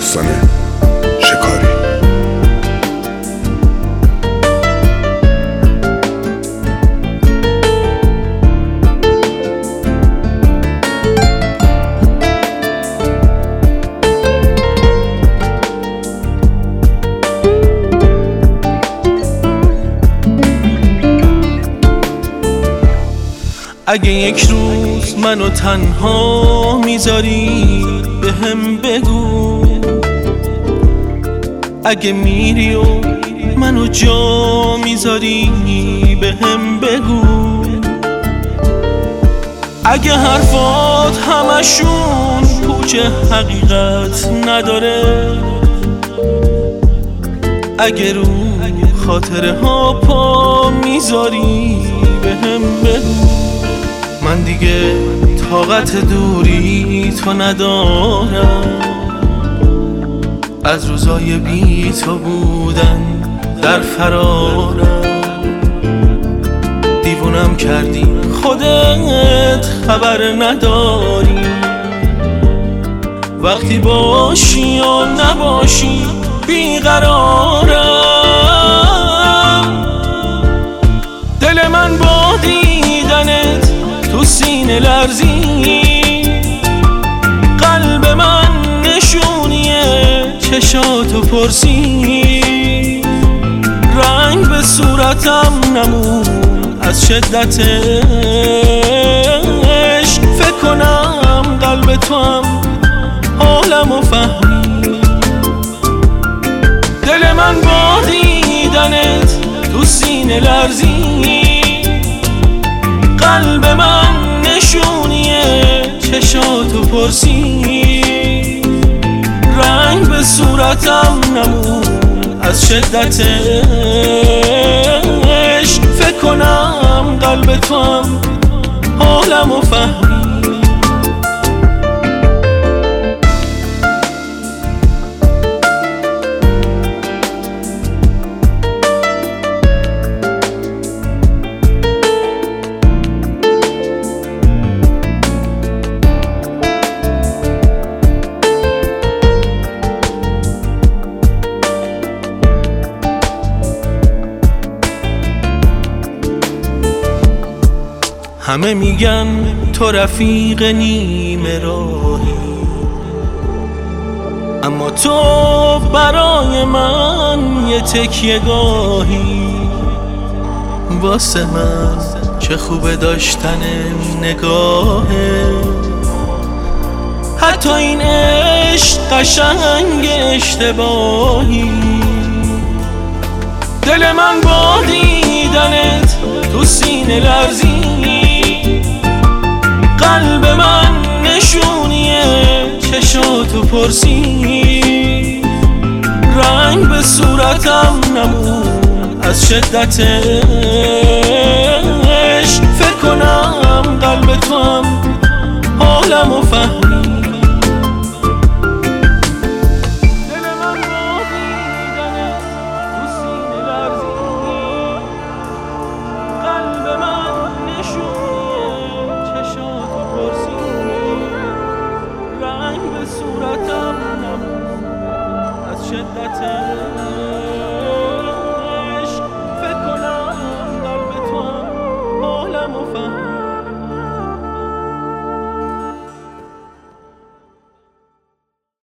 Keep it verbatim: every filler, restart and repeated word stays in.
داستان شکاری. اگه یک روز منو تنها میذاری بهم بگو، اگه میری و منو جا میذاری بهم بگو، اگه حرفات همشون پوچ حقیقت نداره، اگه رو خاطره ها پا میذاری بهم بگو. من دیگه طاقت دوری تو ندارم، از روزای بی تو بودن در فرارم. دیوونم کردی خودت خبر نداری، وقتی باشی یا نباشی بیقرارم. دل من با دیدنت تو سینه لرزی، قلب من نشونیه چشاتو پرسی، رنگ به صورتم نمون از شدت عشق. فکر کنم قلب تو هم حالمو فهمی، دل من با دیدنت تو سینه لرزی، قلب من نشونیه چشاتو پرسی، رنگ به صورتم نمون از شدت عشق. فکر کنم قلب تو هم حالمو فهمی. همه میگن تو رفیق نیمه راهی، اما تو برای من یه تکیه گاهی. واسه من چه خوبه داشتن نگاهه، حتی این عشق قشنگ اشتباهی. دل من با دیدنت تو سینه لرزی، قلب من نشونیه چشاتو پرسی، رنگ به صورتم نمون از شدت عشق. فکر کنم قلب تو هم حالمو فهمی.